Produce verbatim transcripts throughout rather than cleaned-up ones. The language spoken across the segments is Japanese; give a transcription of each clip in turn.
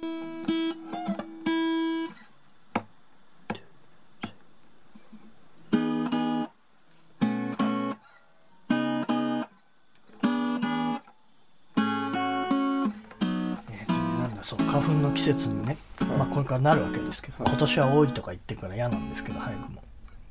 花粉の季節にね、 はい、 まあ、これからなるわけですけど、はい、今年は多いとか言ってるから嫌なんですけど、早くも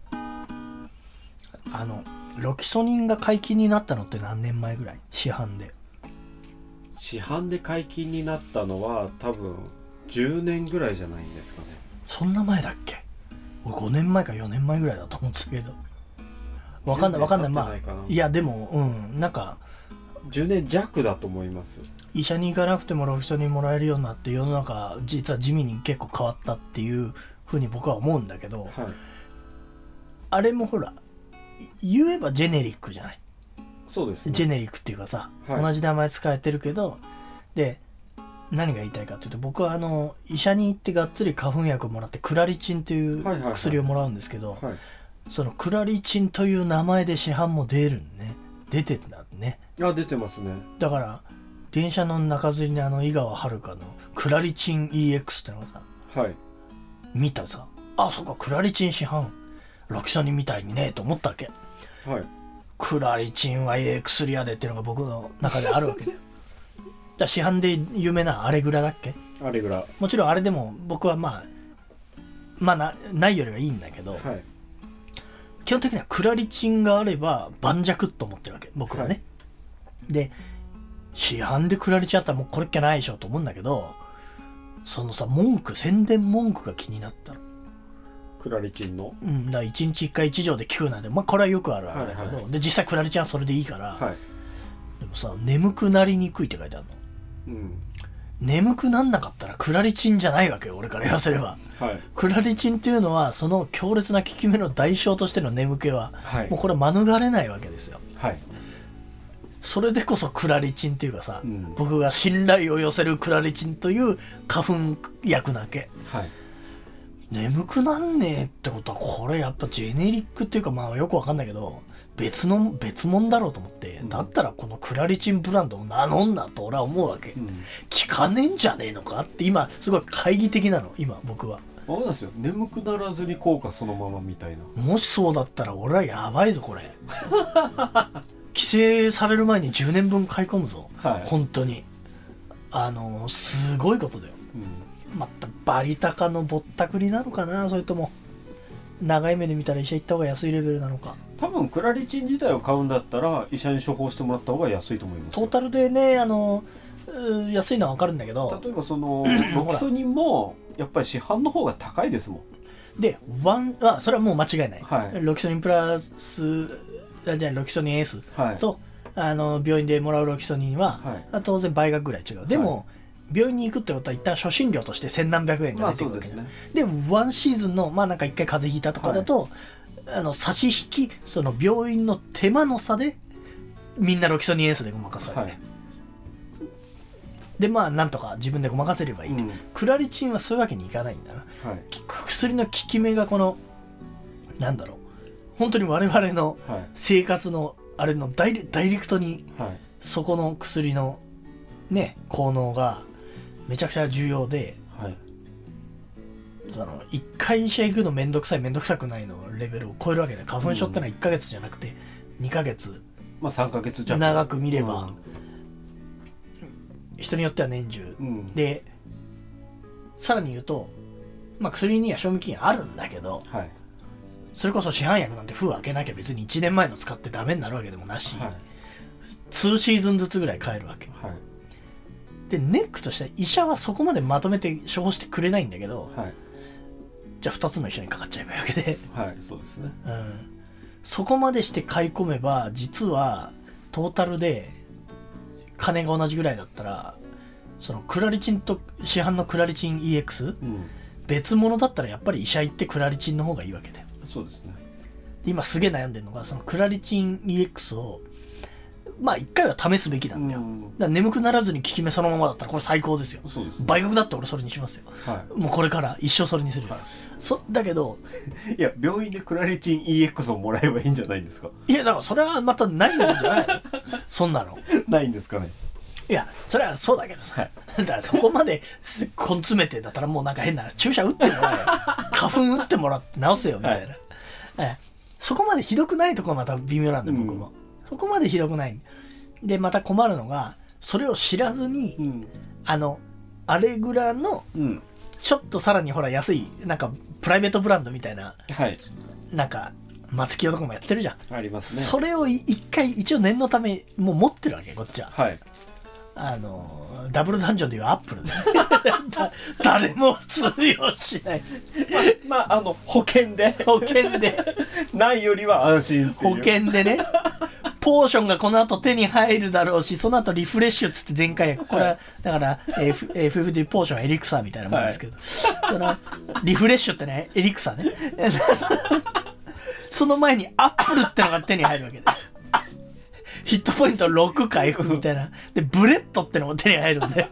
あのロキソニンが解禁になったのって何年前ぐらい？市販で市販で解禁になったのは多分じゅうねんぐらいじゃないんですかね。 そんな前だっけ？俺ごねんまえかよねんまえぐらいだと思ってたけど、わかんないわかんない。まあいやでもうんなんかじゅうねん弱だと思います。 医者に行かなくてもロキソニンもらえるようになって世の中実は地味に結構変わったっていうふうに僕は思うんだけど、はい、あれもほら言えばジェネリックじゃない。 そうですね。 ジェネリックっていうかさ、 はい、 同じ名前使えてるけど、で何が言いたいかというと、僕はあの医者に行ってがっつり花粉薬をもらってクラリチンという薬をもらうんですけど、はいはいはい、そのクラリチンという名前で市販も出るね。出てたね。 あ、出てますね。 だから電車の中吊りにあの井川遥のクラリチン イーエックス ってのがさ、はい、見たさ、あ、そっかクラリチン市販ロキソニンみたいにねと思ったわけ、はい、クラリチンはええ薬やでっていうのが僕の中であるわけだよだ市販で有名なアレグラだっけ？ アレグラ、 もちろんあれでも僕はまあまあ な, ないよりはいいんだけど、はい、基本的にはクラリチンがあれば盤石と思ってるわけ僕はね、はい、で市販でクラリチンあったらもうこれっきゃないでしょと思うんだけど、そのさ文句宣伝文句が気になったの。 クラリチンの、 うん、だからいちにちいっかいいち錠で効くなんで、まあこれはよくあるあれだけど、はいはい、で実際クラリチンはそれでいいから、はい、でもさ眠くなりにくいって書いてあるの、うん、眠くなんなかったらクラリチンじゃないわけよ俺から言わせれば、はい、クラリチンっていうのはその強烈な効き目の代償としての眠気は、はい、もうこれは免れないわけですよ、はい、それでこそクラリチンっていうかさ、うん、僕が信頼を寄せるクラリチンという花粉薬だけ、はい、眠くなんねえってことはこれやっぱジェネリックっていうかまあよくわかんないけど別の別物だろうと思って、うん、だったらこのクラリチンブランドを名乗んなと俺は思うわけ、うん、効かねえんじゃねえのかって今すごい懐疑的なの今僕は。 そうなんですよ、眠くならずに効果そのままみたいな。 もしそうだったら俺はやばいぞこれ規制される前にじゅうねんぶん買い込むぞ、はい、本当にあのすごいことだよ、うん、またバリ高のぼったくりなのかな、それとも長い目で見たら医者行った方が安いレベルなのか。 多分クラリチン自体を買うんだったら医者に処方してもらった方が安いと思います。 トータルでねあの安いのは分かるんだけど、 例えばそのロキソニンもやっぱり市販の方が高いですもん。 でワンあそれはもう間違いない、はい、ロキソニンプラスじゃあロキソニン S と、はい、あの病院でもらうロキソニンは、はい、当然倍額ぐらい違う。でも、はい、病院に行くってことは一旦初診料として千何百円が出てくるわけ、まあ、で, ね、でワンシーズンのまあなんか一回風邪ひいたとかだと、はい、あの差し引きその病院の手間の差でみんなロキソニン S でごまかすわけね、はい、でまあなんとか自分でごまかせればいいって、うん、クラリチンはそういうわけにいかないんだな、はい、薬の効き目がこのなんだろう本当に我々の生活のあれのダイレ、ダイレクトにそこの薬のね効能がめちゃくちゃ重要で、はい、そのいっかい医者行くのめんどくさいめんどくさくないのレベルを超えるわけで、花粉症ってのはいっかげつじゃなくてにかげつ、 まあさんかげつ弱長く見れば、うん、人によっては年中、うん、でさらに言うと、まあ、薬には賞味期限あるんだけど、はい、それこそ市販薬なんて封開けなきゃ別にいちねんまえの使ってダメになるわけでもなし、はい、にシーズンずつぐらい買えるわけ、はい、でネックとしては医者はそこまでまとめて処方してくれないんだけど、はい、じゃあふたつの一緒にかかっちゃえばいいわけで、 はいそうですね、 うん、そこまでして買い込めば実はトータルで金が同じぐらいだったらそのクラリチンと市販のクラリチン イーエックス、うん、別物だったらやっぱり医者行ってクラリチンの方がいいわけで、 そうですね。 今すげえ悩んでるのがそのクラリチン イーエックス をまあ一回は試すべきなんだよ、うん、だから眠くならずに効き目そのままだったらこれ最高ですよ。 そうですね、 倍額だって俺それにしますよ、はい、もうこれから一生それにするよ、はい、そだけどいや病院でクラリチン イーエックス をもらえばいいんじゃないんですか。 いやだからそれはまたないんじゃないそんなのないんですかね。 いやそれはそうだけどさ、はい、だからそこまで根詰めてだったらもうなんか変な注射打ってもらえよ花粉打ってもらって治せよみたいな、はい、そこまでひどくないところはまた微妙なんだよ僕も、うん、そこまでひどくないでまた困るのがそれを知らずに、うん、あのアレグラのちょっとさらにほら安いなんかプライベートブランドみたいな、はい、なんか松清とかもやってるじゃん。 ありますね。 それを一回一応念のためもう持ってるわけこっちは。はい。あのダブルダンジョンでいうアップルで誰も通用しないまあ、まあ、あの保険で保険でないよりは安心っていう保険でねポーションがこの後手に入るだろうしその後リフレッシュっつって前回これは、はい、だから エフエフエフ でいうポーションはエリクサーみたいなもんですけど、はい、そのリフレッシュってねエリクサーねその前にアップルってのが手に入るわけでヒットポイントろく回復みたいなでブレッドってのも手に入るんで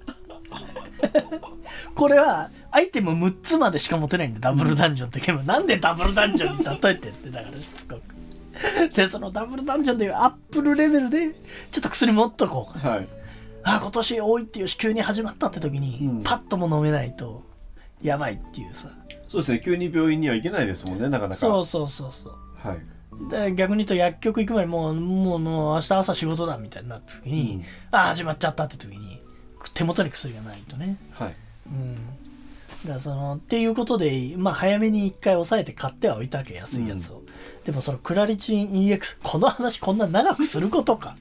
これはアイテムむっつまでしか持てないんでダブルダンジョンってゲームなんでダブルダンジョンに例えてってだからしつこくでそのダブルダンジョンでいうアップルレベルでちょっと薬持っとこうか、はい、あ今年多いっていうし急に始まったって時に、うん、パッとも飲めないとやばいっていうさそうですね急に病院には行けないですもんねなかなかそうそうそうそうはいで逆に言うと薬局行く前にもうもうもう明日朝仕事だみたいになった時に、うん、ああ始まっちゃったって時に手元に薬がないとねはいうんだからそのっていうことでまあ早めに一回抑えて買ってはおいたわけ安いやつを、うん、でもそのクラリチン イーエックス この話こんな長くすることか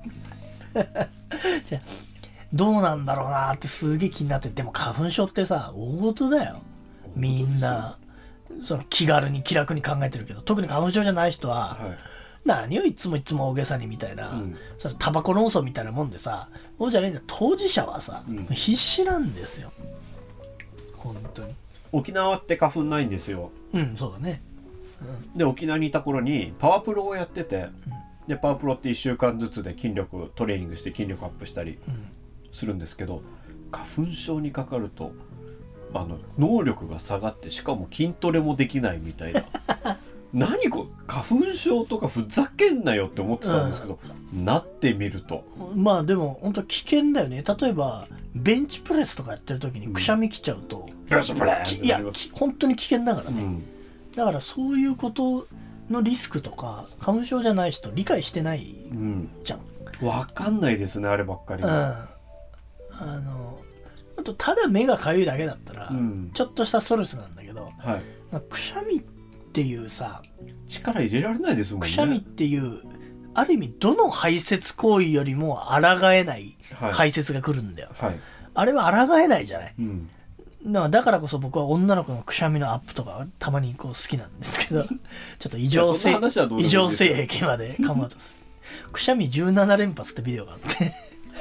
じゃあどうなんだろうなってすげえ気になってでも花粉症ってさ大事だよみんなその気軽に気楽に考えてるけど特に花粉症じゃない人は、はい、何をいつもいつも大げさにみたいな、うん、それタバコ論争みたいなもんでさそうじゃないんだ当事者はさ、うん、必死なんですよ本当に沖縄って花粉ないんですようんそうだね、 うん、で沖縄にいた頃にパワプロをやってて、うん、でパワプロっていっしゅうかんずつで筋力トレーニングして筋力アップしたりするんですけど、うん、花粉症にかかるとあの能力が下がってしかも筋トレもできないみたいな何こ花粉症とかふざけんなよって思ってたんですけど、うん、なってみるとまあでも本当危険だよね例えばベンチプレスとかやってる時にくしゃみきちゃうと、うん、いや本当に危険だからね、うん、だからそういうことのリスクとか花粉症じゃない人理解してないじゃん、 うん、分かんないですねあればっかり、うん、あのあとただ目がかゆいだけだったら、うん、ちょっとしたストレスなんだけど、はい、くしゃみっていうさ力入れられないですもんねくしゃみっていうある意味どの排泄行為よりも抗えない排泄が来るんだよ、はいはい、あれは抗えないじゃない、うん、だからだからこそ僕は女の子のくしゃみのアップとかたまにこう好きなんですけどちょっと異常性異常性癖までかまうとするくしゃみじゅうなな連発ってビデオがあって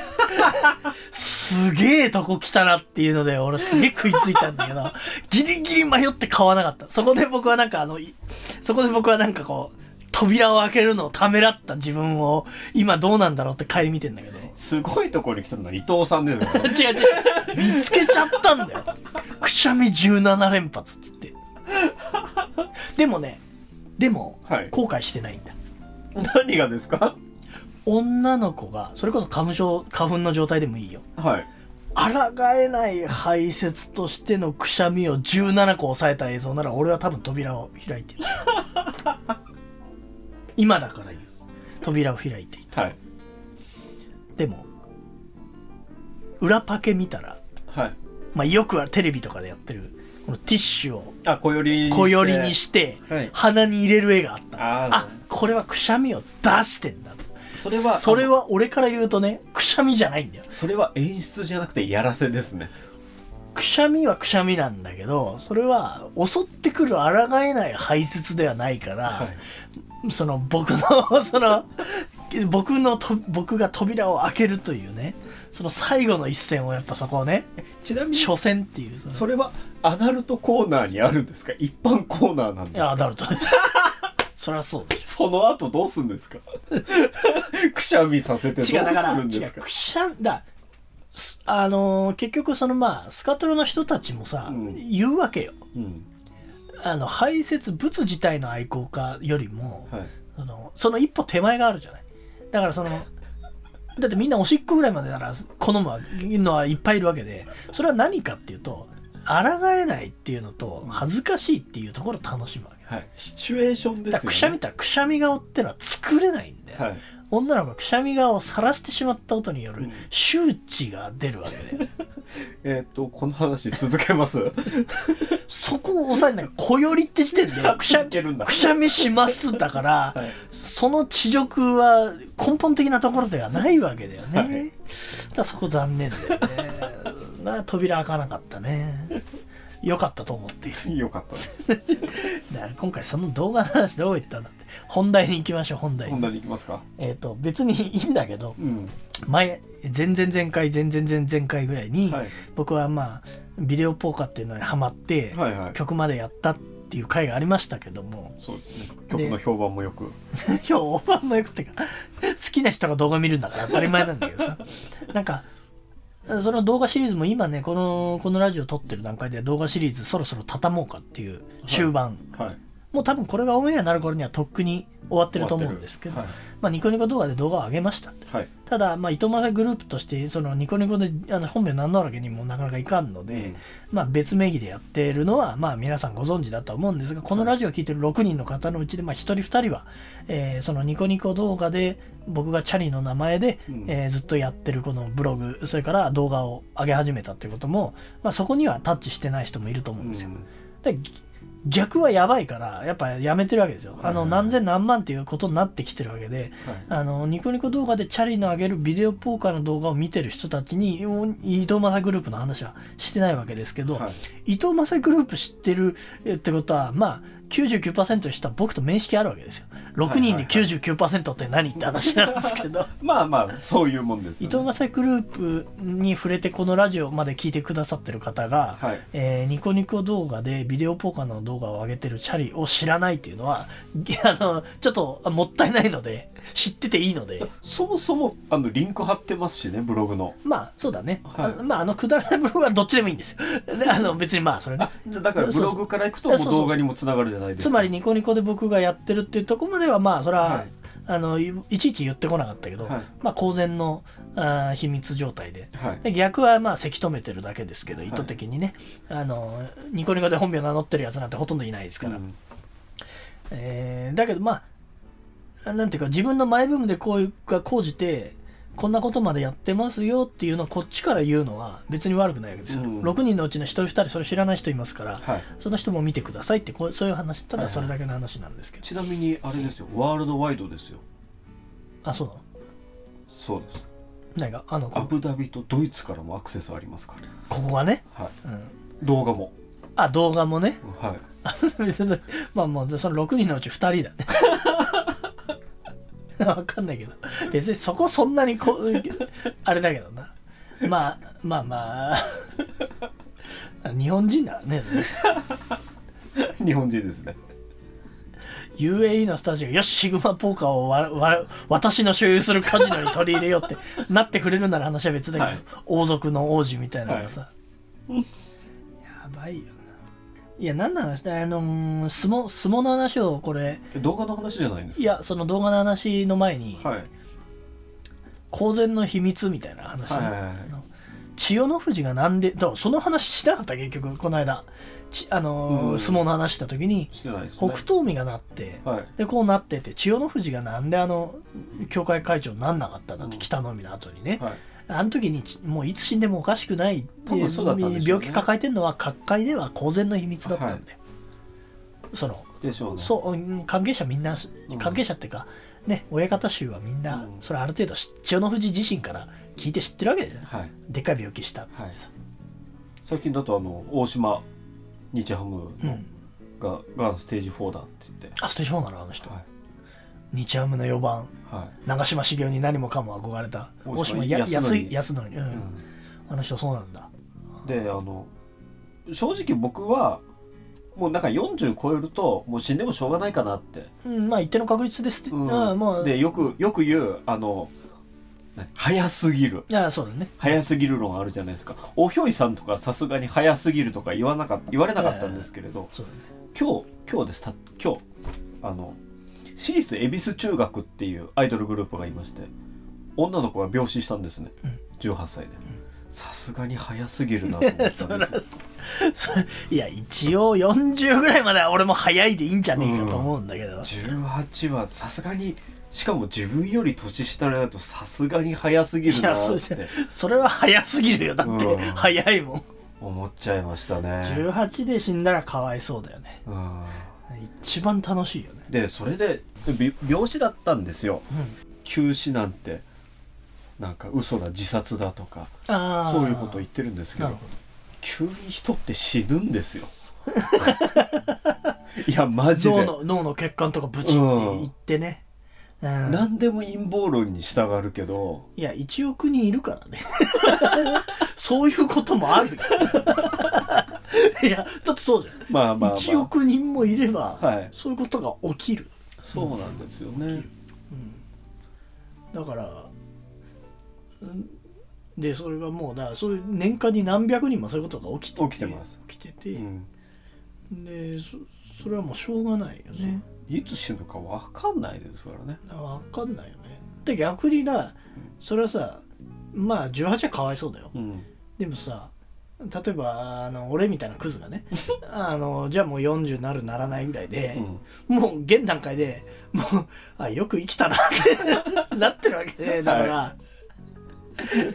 すげえとこ来たなっていうので俺すげえ食いついたんだけどギリギリ迷って買わなかったそこで僕はなんかあのそこで僕はなんかこう扉を開けるのをためらった自分を今どうなんだろうって帰り見てんだけどすごいところに来たのは伊藤さんですよね違う違う見つけちゃったんだよくしゃみじゅうなな連発っつってでもねでも、はい、後悔してないんだ何がですか女の子がそれこそ花粉症花粉の状態でもいいよはい抗えない排泄としてのくしゃみをじゅうななこ抑えた映像なら俺は多分扉を開いてる今だから言う扉を開いていた、はい、でも裏パケ見たら、はいまあ、よくはテレビとかでやってるこのティッシュをあ小寄りにして、 小寄りにして、はい、鼻に入れる絵があったああこれはくしゃみを出してんだとそれはそれは俺から言うとねくしゃみじゃないんだよそれは演出じゃなくてやらせですねくしゃみはくしゃみなんだけどそれは襲ってくる抗えない排泄ではないから、はい、その僕のその僕のと僕が扉を開けるというねその最後の一戦をやっぱそこをねちなみに初戦っていうそ, それはアダルトコーナーにあるんですか一般コーナーなんですかいやアダルトですそりゃそうでしょその後どうするんですかくしゃみさせてどうするんですかくしゃだあのー、結局そのまあスカトロの人たちもさ、うん、言うわけよ、うん、あの排泄物自体の愛好家よりも、はい、あのその一歩手前があるじゃないだからそのだってみんなおしっこぐらいまでなら好むのはいっぱいいるわけで、それは何かっていうと抗えないっていうのと恥ずかしいっていうところを楽しむわけ、 はい、シチュエーションですよね。だからくしゃみたらくしゃみ顔ってのは作れないんで、はい、女の子がくしゃみ顔を晒してしまったことによる周知が出るわけで、うん、 えっとこの話続けますそこを抑えない。小よりって時点でくしゃくしゃみしますだから、はい、その恥辱は根本的なところではないわけだよね、はい、だからそこ残念だよねな。扉開かなかったね。よかったと思っている。 よかったですだから今回その動画の話どういったんだって。本題に行きましょう。本題に本題に行きますか。 えっ、ー、と別にいいんだけど、 うん、 前前々前回前々前々回ぐらいに、はい、僕はまあビデオポーカーっていうのにハマって、はいはい、曲までやったっていう回がありましたけども、 そうですね、曲の評判もよく評判もよくってか好きな人が動画見るんだから当たり前なんだけどさなんかその動画シリーズも今ねこのこのラジオ撮ってる段階で動画シリーズそろそろ畳もうかっていう終盤、はいはい、もう多分これがオンエアになる頃にはとっくに終わってると思うんですけど、はい、まあ、ニコニコ動画で動画を上げました、はい、ただまあ糸満グループとしてそのニコニコであの本名名乗るわけにもなかなかいかんので、うん、まあ、別名義でやっているのはまあ皆さんご存知だと思うんですが、このラジオを聞いてるろくにんの方のうちでまあひとりふたりは、えー、そのニコニコ動画で僕がチャリの名前で、うん、えー、ずっとやってるこのブログ、それから動画を上げ始めたということも、まあ、そこにはタッチしてない人もいると思うんですよ、うん、で逆はやばいからやっぱやめてるわけですよ。あの何千何万っていうことになってきてるわけで、はい、あのニコニコ動画でチャリの上げるビデオポーカーの動画を見てる人たちに伊藤正グループの話はしてないわけですけど、はい、伊藤正グループ知ってるってことはまあきゅうじゅうきゅうパーセント の人は僕と面識あるわけですよ。ろくにんで きゅうじゅうきゅうパーセント って何って話なんですけどまあまあそういうもんですよね。 伊藤正グループに触れてこのラジオまで聞いてくださってる方が、はい、えー、ニコニコ動画でビデオポーカーの動画を上げてるチャリを知らないっていうのはあのちょっともったいないので、知ってていいので、 そもそもあのリンク貼ってますしね、ブログの。 まあそうだね、はい、あまああのくだらないブログはどっちでもいいんですよあの別にまあそれね、 じゃだからブログからいくともう動画にもつながるじゃないですか。 つまりニコニコで僕がやってるっていうところまではまあそれは、はい、あのいちいち言ってこなかったけど、はい、まあ公然のあ秘密状態 で,、はい、で逆はまあせき止めてるだけですけど、意図的にね、はい、あのニコニコで本名名乗ってるやつなんてほとんどいないですから、うん、えー、だけどまあなんていうか自分のマイブームでこういうが講じてこんなことまでやってますよっていうのをこっちから言うのは別に悪くないわけですよ、うん、ろくにんのうちのひとりふたりそれ知らない人いますから、はい、その人も見てくださいってこうそういう話、ただそれだけの話なんですけど、 はいはい、ちなみにあれですよ、ワールドワイドですよ。 あ、そうなの？ そうです。 何かあのアブダビとドイツからもアクセスありますから、 ここがね、 はい、うん、動画もあ動画もね、 はい別にまあもうそのろくにんのうちふたりだねわかんないけど別にそこそんなにこあれだけどな、まあまあまあ日本人だね日本人ですね。 ユーエーイー の人たちがよしシグマポーカーをわわ私の所有するカジノに取り入れようってなってくれるなら話は別だけど、はい、王族の王子みたいなのがさ、はい、やばいよな。いや何の話だ、あのー、相撲相撲の話をこれ動画の話じゃないんですか。 いやその動画の話の前に、 はい、 公然の秘密みたいな話、はいはいはい、千代の富士がなんでだその話しなかった結局この間ちあのー、相撲の話した時に、 してないですね、 北勝海がなって、はい、でこうなってて千代の富士がなんであの協会会長になんなかったんだって、うん、北の海の後にね、はい、あの時にもういつ死んでもおかしくないっていう、ね、病気抱えてるのは各界では公然の秘密だったんだよ、はい、そのでしょうね、 そう関係者みんな関係者っていうか、うん、ね親方衆はみんな、うん、それある程度千代の富士自身から聞いて知ってるわけじゃない、はい、でっかい病気したっつってさ、はい、 最近だとあの大島日ハムのが、うん、がステージフォーだって言って、 あステージフォーなのあの人、はい、日ハムのよばん、はい、長嶋茂雄に何もかも憧れた大島や安い安則、うんうん、あの人そうなんだ。 であの正直僕はもうなんかよんじゅう超えるともう死んでもしょうがないかなって、 うん、まあ一定の確率です、うん、あまあ、 でよくよく言うあの早すぎる、 いやそうだね、 早すぎる論あるじゃないですか。おひょいさんとかさすがに早すぎるとか言わなかった言われなかったんですけれど、そうだね、今日今日ですた今日あの私立恵比寿中学っていうアイドルグループがいまして、 女の子が病死したんですね、うん、じゅうはっさいで。さすがに早すぎるなと思ったんですいや一応よんじゅうぐらいまでは俺も早いでいいんじゃねえかと思うんだけど、うん、 じゅうはちはさすがに、しかも自分より年下だとさすがに早すぎるなって。 そ, それは早すぎるよ、だって、うん、早いもん思っちゃいましたね。 じゅうはちで死んだらかわいそうだよね、うん、一番楽しいよね。 でそれで病死だったんですよ、うん、急死なんてなんか嘘だ自殺だとかそういうこと言ってるんですけ ど, ど急に人って死ぬんですよいやマジで脳 の, 脳の血管とかブチっていってね、 うんうん、何でも陰謀論に従うけど、 いやいちおくにんいるからねそういうこともあるよいやだってそうじゃん、まあまあまあ、いちおくにんもいれば、はい、そういうことが起きる。 そうなんですよね、うん、 だからでそれがもうだからそういう年間に何百人もそういうことが起きてて起きてます起きてて、うん、で そ, それはもうしょうがないよね。 いつ死ぬか分かんないですからね。 分かんないよね。で逆になそれはさまあじゅうはちはかわいそうだよ、うん、でもさ例えばあの俺みたいなクズがねあのじゃあもうよんじゅうなるならないぐらいで、うん、もう現段階でもうあよく生きたなってなってるわけで、だから、はい、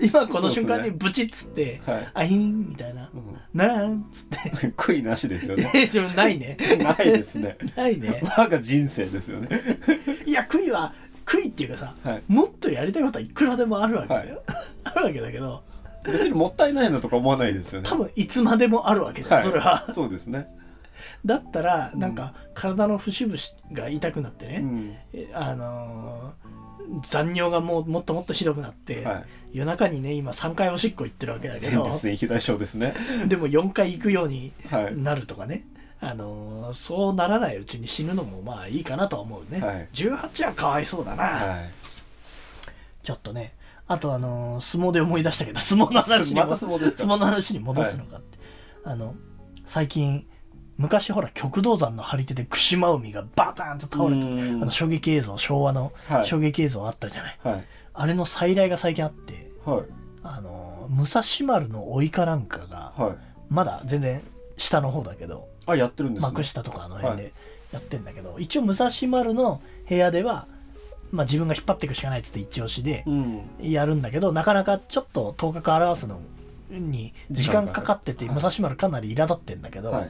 今この瞬間にブチッつって、はい、あいんみたいな、うん、なーんつって悔いなしですよねないねないですねないね我が人生ですよねいや悔いは悔いっていうかさ、はい、もっとやりたいことはいくらでもあるわけだよ、はい、あるわけだけど別にもったいないのとか思わないですよね。 多分いつまでもあるわけだよ、はい、それはそうですね。 だったらなんか体の節々が痛くなってね、うん、あのー、残尿がもうもっともっとひどくなって、はい、夜中にね今さんかいおしっこ行ってるわけだけど、 前立腺肥大症ですねでもよんかい行くようになるとかね、はい、あのー、そうならないうちに死ぬのもまあいいかなとは思うね、はい、じゅうはちはかわいそうだな、はい、ちょっとね。あとあのー、相撲で思い出したけど相撲の話にまた相撲ですか？ 相撲の話に戻すのかって、はい、あの最近昔ほら極道山の張り手で串間海がバターンと倒れてあの衝撃映像昭和の衝撃映像あったじゃない、はい、あれの再来が最近あって、はい、あの武蔵丸の甥かなんかが、はい、まだ全然下の方だけどあやってるんですね、 幕下とかあの辺でやってんだけど、はい、一応武蔵丸の部屋ではまあ、自分が引っ張っていくしかないっつって一押しでやるんだけど、うん、なかなかちょっと頭角を表すのに時間かかってて武蔵丸かなり苛立ってんだけど、はい、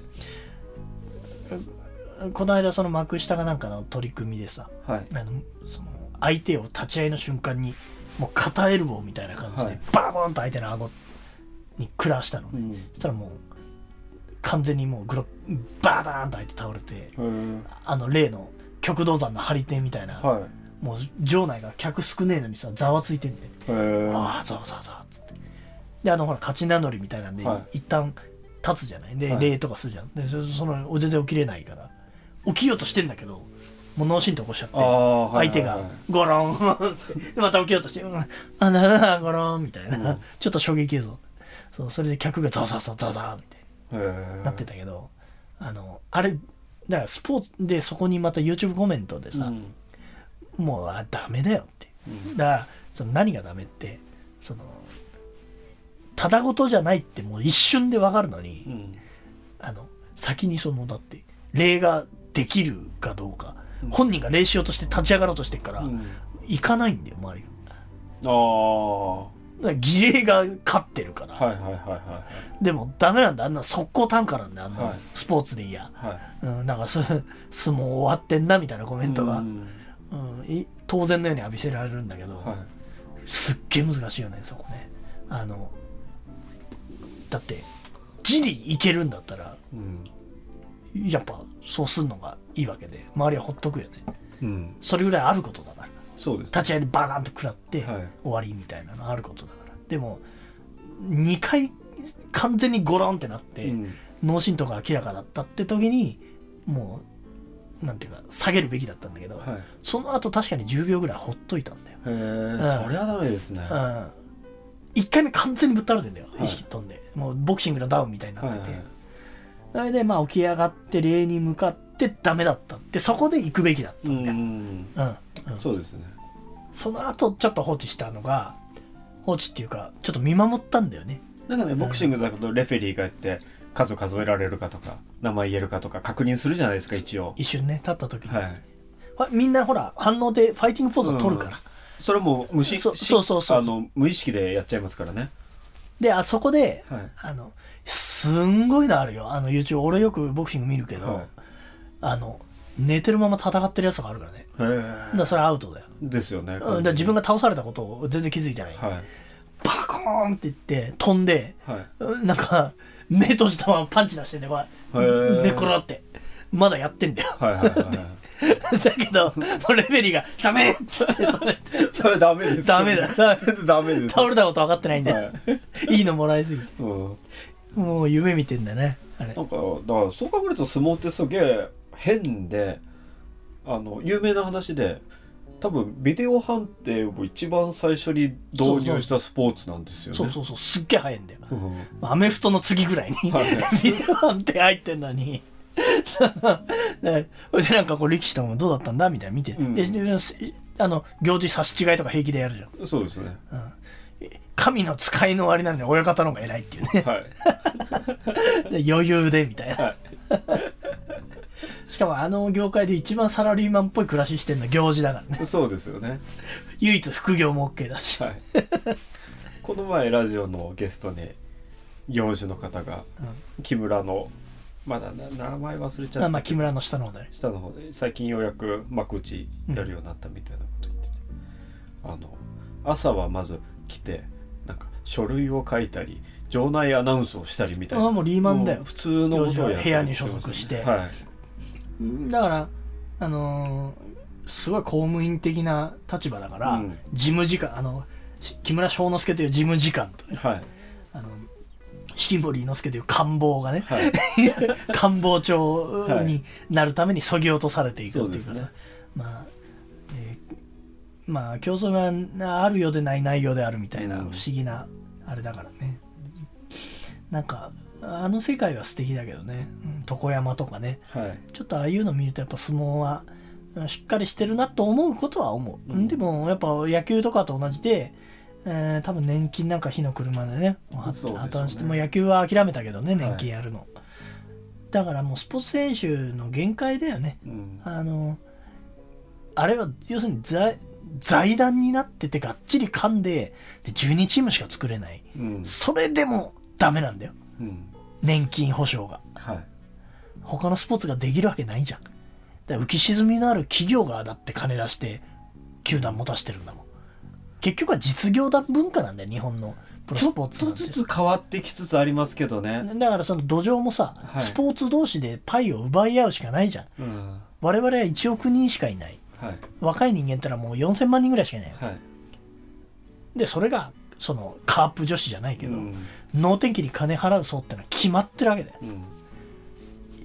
この間その幕下がなんかの取り組みでさ、はい、あのその相手を立ち合いの瞬間にもう片エルボーみたいな感じでバーンと相手の顎に食らわしたのね、うん、そしたらもう完全にもうグロバーンと相手倒れて、あの例の極道山の張り手みたいな、はいもう場内が客少ねえのにさざわついてんで、ああざわざわざわっつってであのほら勝ち名乗りみたいなんで、はい、一旦立つじゃないで、はい、礼とかするじゃんで そ, その全然起きれないから起きようとしてんだけどもう脳震盪起こしちゃって相手がゴロンつってでまた起きようとしてあならなゴロンみたいな、うん、ちょっと衝撃映像そうそれで客がザワザワザワザワみたいになってたけどあのあれだからスポーツでそこにまた YouTube コメントでさ、うんもうあダメだよって、うん、だからその何がダメってそのただごとじゃないってもう一瞬で分かるのに、うん、あの先にそのだって礼ができるかどうか、うん、本人が礼しようとして立ち上がろうとしてるから、うん、行かないんだよ周りが。ああ儀礼が勝ってるから、はいはいはいはい、でもダメなんだあんな速攻単価なんだあんな、はい、スポーツでいいや、はいうん、なんか相撲終わってんなみたいなコメントが。うんうん、当然のように浴びせられるんだけど、はい、すっげえ難しいよねそこね。あのだってギリいけるんだったら、うん、やっぱそうすんのがいいわけで周りはほっとくよね、うん、それぐらいあることだからそうです、ね、 立ち合いでバカンと食らって、はい、終わりみたいなのあることだからでもにかい完全にゴロンってなって、うん、脳震盪が明らかだったって時にもうなんていうか下げるべきだったんだけど、はい、その後確かにじゅうびょうぐらいほっといたんだよ。 へー、うん、それはダメですね。うん、 いっかいめ完全にぶっ倒れてんだよ、はい、意識飛んでもうボクシングのダウンみたいになってて、はいはい、それでまあ起き上がって礼に向かってダメだったってそこで行くべきだったんだよ。うん、うんうん、 そうですね。 その後ちょっと放置したのが、放置っていうかちょっと見守ったんだよね。 なんかねボクシングだとレフェリーがやって数数えられるかとか名前言えるかとか確認するじゃないですか一応。 一瞬ね立った時に、 はい、 みんなほら反応でファイティングポーズを取るから、うん、 それも無しそうそうそうあの無意識でやっちゃいますからね。 であそこで、 はい、 あのすんごいのあるよ、あの YouTube。 俺よくボクシング見るけど、はい、あの寝てるまま戦ってるやつがあるからね。へだからそれアウトだよ。 ですよね。 だ自分が倒されたことを全然気づいてない、はい、パコーンっていって飛んで、はい、なんか目閉じたままパンチ出してんだよ、寝転がってまだやってんだよ。はいはいはい、だけどレフェリーがダメっつって止めてそれダメです、ね、 ダメだダメです。 倒れたこと分かってないんだよ、はい、いいのもらいすぎて、うん、もう夢見てんだねあれ。 なんかだからそう考えると相撲ってすげえ変で、あの有名な話で多分ビデオ判定を一番最初に導入したスポーツなんですよね。 そうそうそう、すっげえ早いんだよ、うん、アメフトの次ぐらいに、はい、ビデオ判定入ってんのにでなんかこう力士とかもどうだったんだみたいな見て、うん、であの行事差し違いとか平気でやるじゃん。 そうですね、うん、 神の使いの割なのに親方の方が偉いっていうね、はい、で余裕でみたいな、はいしかもあの業界で一番サラリーマンっぽい暮らししてるのは行事だからね。 そうですよね。 唯一副業も OK だし、はい、 この前ラジオのゲストに行事の方が、うん、木村のまだ名前忘れちゃった、 まあ、木村の下の方で下の方で最近ようやく幕内やるようになったみたいなこと言ってて、うん、あの朝はまず来てなんか書類を書いたり場内アナウンスをしたりみたいな。 あもうリーマンだよ。 普通のことをやって、ね、 部屋に所属して、はい、だからあのー、すごい公務員的な立場だから、うん、事務次官あの木村庄之助という事務次官と、ね、はい、あの式守伊之助という官房がね、はい、官房長になるために削ぎ落とされていくっていうか、はい、ね、まあ、えー、まあ競争があるようでない内容であるみたいな不思議なあれだからね、うん、なんかあの世界は素敵だけどね、うん、床山とかね、はい、ちょっとああいうの見るとやっぱ相撲はしっかりしてるなと思うことは思う、うん、でもやっぱ野球とかと同じで、えー、多分年金なんか火の車でね破綻しても野球は諦めたけどね、年金やるの、はい、だからもうスポーツ選手の限界だよね、うん、あのあれは要するに財財団になっててがっちり噛んで、でじゅうにチームしか作れない、うん、それでもダメなんだよ、うん、年金保障が、はい、他のスポーツができるわけないじゃん。だから浮き沈みのある企業がだって金出して球団持たしてるんだもん。結局は実業団文化なんだよ日本のプロスポーツなんて。 ちょっとずつ変わってきつつありますけどね。 だからその土壌もさ、はい、スポーツ同士でパイを奪い合うしかないじゃん、うん、我々はいちおくにんしかいない、はい、若い人間ってのはもうよんせんまんにんぐらいしかいない、はい、でそれがそのカープ女子じゃないけど、うん、能天気に金払う層ってのは決まってるわけだよ、うん、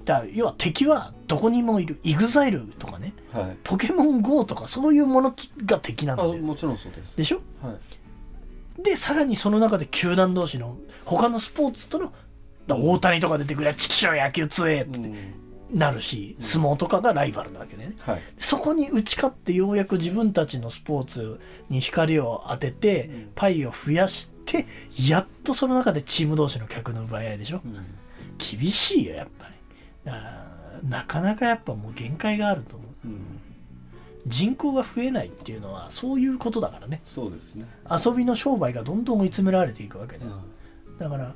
だから要は敵はどこにもいる。イグザイルとかね、はい、ポケモン ゴー とかそういうものが敵なんだよ。 もちろんそうですでしょ、はい、でさらにその中で球団同士の他のスポーツとの大谷とか出てくりゃチキショー野球強えってなるし、うん、相撲とかがライバルなわけね、はい、そこに打ち勝ってようやく自分たちのスポーツに光を当てて、うん、パイを増やしてやっとその中でチーム同士の客の奪い合いでしょ、うん、厳しいよやっぱり。だからなかなかやっぱもう限界があると思う、うん、人口が増えないっていうのはそういうことだからね。 そうですね。 遊びの商売がどんどん追い詰められていくわけだよ、うん、だから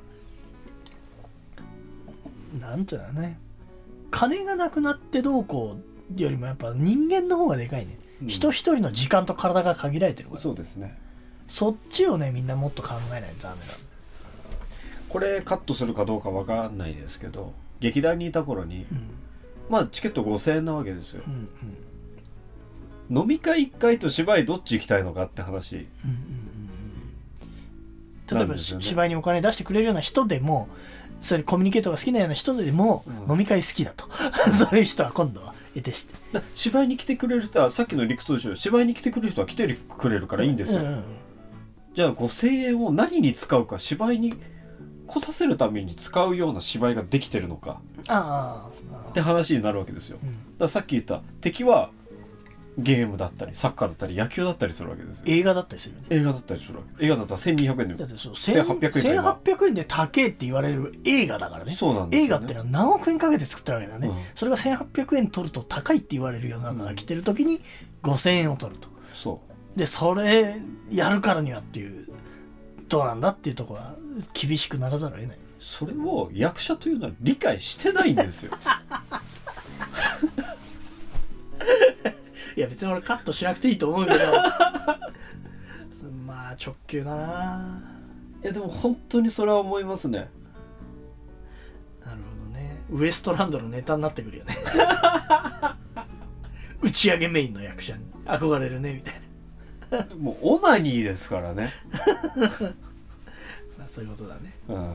なんていうのね、金がなくなってどうこうよりもやっぱ人間の方がでかいね、うん、人一人の時間と体が限られてるから。 そうですね。 そっちをねみんなもっと考えないとダメだ。 これカットするかどうかわかんないですけど、劇団にいた頃に、うん、まあチケットごせんえんなわけですよ、うんうん、飲み会いっかいと芝居どっち行きたいのかって話、うんうんうん、例えば、ね、芝居にお金出してくれるような人でも、それコミュニケートが好きなような人でも、うん、飲み会好きだとそういう人は今度は得てして、 芝居に来てくれる人はさっきの理屈でしょ、芝居に来てくれる人は来てくれるからいいんですよ、うんうんうん、じゃあごせんえんを何に使うか、芝居に来させるために使うような芝居ができてるのかああって話になるわけですよ、うん、だからさっき言った敵はゲームだったりサッカーだったり野球だったりするわけですよ。 映画だったりするよね。 映画だったりするわけ。映画だったらせんにひゃくえんでだってそうせんはっぴゃくえんせんはっぴゃくえんで高えって言われる映画だからね。 そうなんですよね。 映画ってのは何億円かけて作ってるわけだよね、 うん、 それがせんはっぴゃくえん取ると高いって言われる世の中が来てる時にごせんえんを取ると。 そうでそれやるからにはっていうどうなんだっていうところは厳しくならざるを得ない。 それを役者というのは理解してないんですよいや別に俺カットしなくていいと思うけどまあ直球だな。 いやでも本当にそれは思いますね。 なるほどね。ウエストランドのネタになってくるよね打ち上げメインの役者に憧れるねみたいなもうオナニーですからねまあそういうことだね。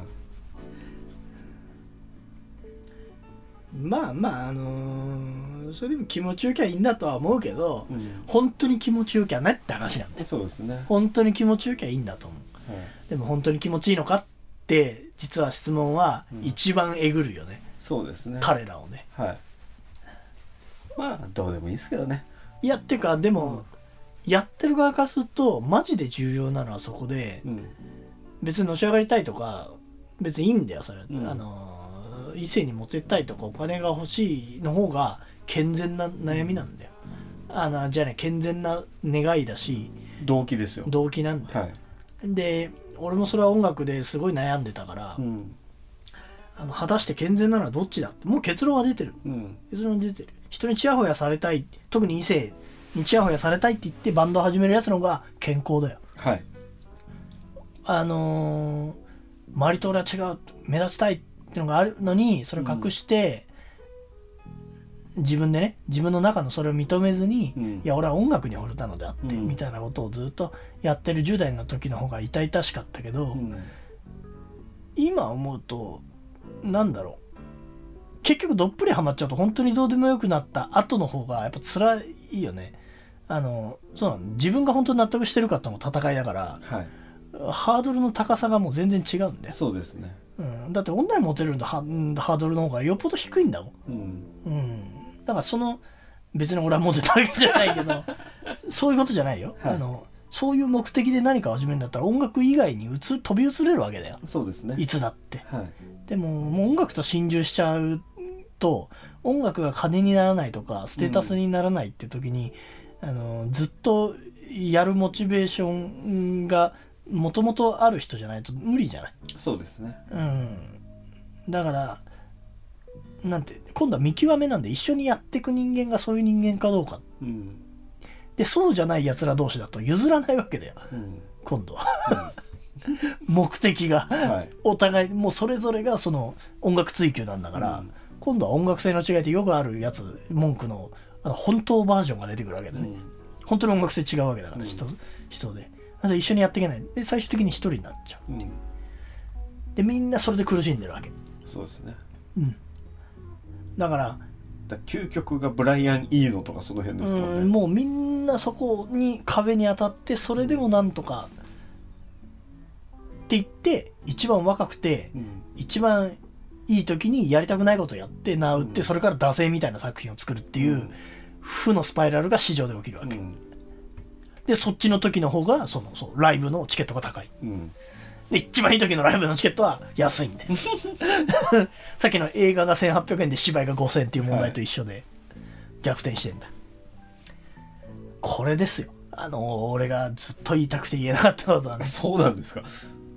うん、 まあまああのー、それでも気持ちよきゃいいんだとは思うけど、 うん、 本当に気持ちよきゃねって話なんで。 そうですね。 本当に気持ちよきゃいいんだと思う、はい、でも本当に気持ちいいのかって実は質問は一番えぐるよね、 うん、そうですね。 彼らをね。 はい。まあどうでもいいですけどね。 いやっていうかでも、うん、やってる側からするとマジで重要なのはそこで、うん、別にのし上がりたいとか別にいいんだよそれ、うん、あの異性にモテたいとかお金が欲しいの方が健全な悩みなんだよ。あのじゃあね健全な願いだし動機ですよ。 動機なんだよ、はい、で俺もそれは音楽ですごい悩んでたから、うん、あの果たして健全なのはどっちだってもう結論が出てる、うん、結論が出てる。人にチヤホヤされたい、特に異性にチヤホヤされたいって言ってバンドを始めるやつの方が健康だよ。はい。あのー、周りと俺は違う目立ちたいっていうのがあるのにそれを隠して、うん、自分でね自分の中のそれを認めずに、うん、いや俺は音楽に惚れたのであって、うん、みたいなことをずっとやってるじゅう代の時の方が痛々しかったけど、うん、今思うとなんだろう結局どっぷりハマっちゃうと本当にどうでもよくなった後の方がやっぱ辛いよね。あのそうなの自分が本当に納得してるかとの戦いだから、はい、ハードルの高さがもう全然違うんだよ。 そうですね、 うん、だって女にモテるんだハードルの方がよっぽど低いんだもん、うんうん、だからその別に俺はモテたわけじゃないけどそういうことじゃないよ、はい、あのそういう目的で何かを始めるんだったら音楽以外にうつ飛び移れるわけだよ。 そうですね。 いつだって、 はい、 でももう音楽と心中しちゃうと音楽が金にならないとかステータスにならないって時に、うん、あのずっとやるモチベーションがもともとある人じゃないと無理じゃない。 そうですね、 うん、だからなんて今度は見極めなんで一緒にやっていく人間がそういう人間かどうか、うん、でそうじゃないやつら同士だと譲らないわけだよ、うん、今度は、うん、目的が、はい、お互いもうそれぞれがその音楽追求なんだから、うん、今度は音楽性の違いってよくあるやつ文句 の, あの本当バージョンが出てくるわけだね、うん、本当に音楽性違うわけだから、うん、人, 人でで一緒にやっていけないで最終的に一人になっちゃう、うん、でみんなそれで苦しんでるわけ。 そうですね、 うん、だからだ究極がブライアン・イーノとかその辺ですもんね。 うんもうみんなそこに壁に当たってそれでもなんとかって言って一番若くて、うん、一番いい時にやりたくないことをやってなうって、うん、それから惰性みたいな作品を作るっていう、うん、負のスパイラルが市場で起きるわけ、うん、でそっちの時の方がそのそうライブのチケットが高い、うん、で一番いい時のライブのチケットは安いんでさっきの映画がせんはっぴゃくえんで芝居がごせんえんっていう問題と一緒で逆転してんだ、はい、これですよあの俺がずっと言いたくて言えなかったことはね。 そうなんですか。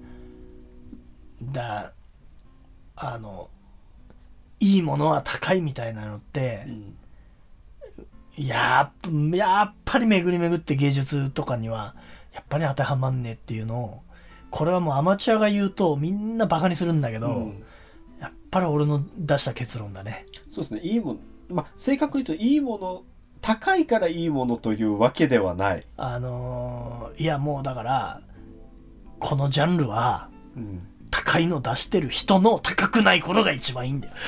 だあのいいものは高いみたいなのって、うん、や, っやっぱり巡り巡って芸術とかにはやっぱり当てはまんねえっていうのをこれはもうアマチュアが言うとみんなバカにするんだけど、うん、やっぱり俺の出した結論だね。 そうですね。いいもの、まあ、正確に言うといいもの高いからいいものというわけではない。 あのー、いやもうだからこのジャンルは、うん高いの出してる人の高くない頃が一番いいんだよ。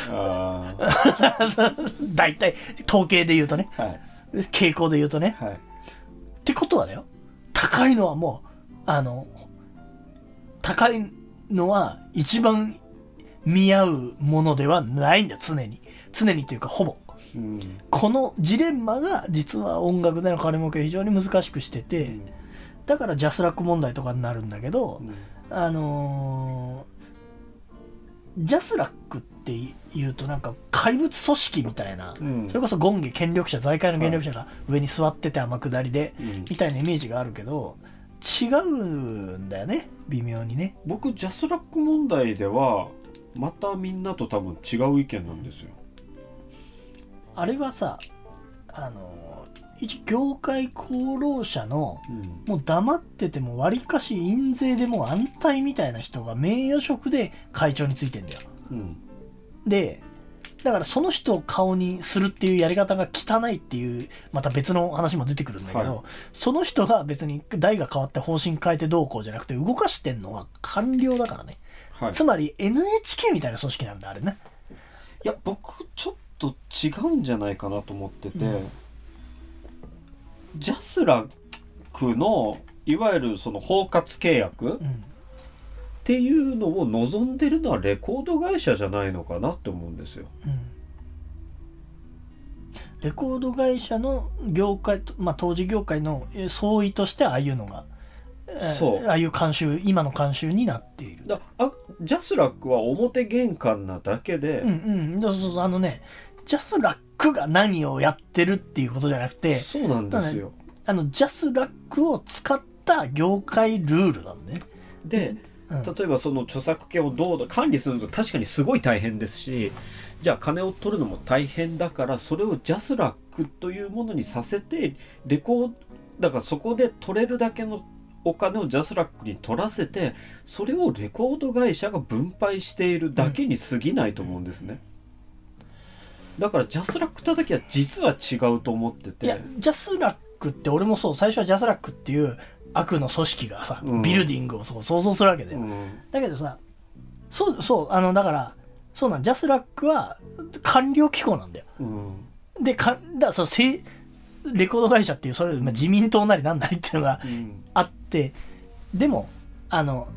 だいたい統計で言うとね、はい、傾向で言うとね、はい、ってことはだよ高いのはもうあの高いのは一番見合うものではないんだ。常に常にというかほぼ、 うん、このジレンマが実は音楽での金儲けを非常に難しくしてて、うん、だからジャスラック問題とかになるんだけど、うん、あのー、ジャスラックっていうとなんか怪物組織みたいな、うん、それこそ権下権力者財界の権力者が上に座ってて天下りで、うん、みたいなイメージがあるけど違うんだよね、微妙にね。 僕ジャスラック問題ではまたみんなと多分違う意見なんですよ。 あれはさ、あの一業界功労者の、うん、もう黙っててもわりかし印税でもう安泰みたいな人が名誉職で会長についてんだよ、うん、でだからその人を顔にするっていうやり方が汚いっていうまた別の話も出てくるんだけど、はい、その人が別に代が変わって方針変えてどうこうじゃなくて動かしてんのは官僚だからね、はい、つまり エヌエイチケー みたいな組織なんだあれね。 いや僕ちょっと違うんじゃないかなと思ってて、うん、ジャスラックのいわゆるその包括契約、うん、っていうのを望んでるのはレコード会社じゃないのかなって思うんですよ、うん、 レコード会社の業界、まあ、当時業界の総意としてああいうのがそうああいう慣習今の慣習になっている。 だあジャスラックは表玄関なだけで、 うんうん、そうそうあのねジャスラックが何をやってるっていうことじゃなくて、 そうなんですよ、 あのジャスラックを使った業界ルールなんね。 で、うん、例えばその著作権をどう管理するのと確かにすごい大変ですし、じゃあ金を取るのも大変だからそれをジャスラックというものにさせてレコーだからそこで取れるだけのお金をジャスラックに取らせてそれをレコード会社が分配しているだけに過ぎないと思うんですね、うん、だからジャスラック叩きは実は違うと思ってて、 いやジャスラックって俺もそう最初はジャスラックっていう悪の組織がさ、うん、ビルディングをそう想像するわけで、うん、だけどさそうそうあのだからそうなんジャスラックは官僚機構なんだよ、うん、でかだそのせレコード会社っていうそれ、まあ、自民党なりなんなりっていうのがあって、うん、でもあの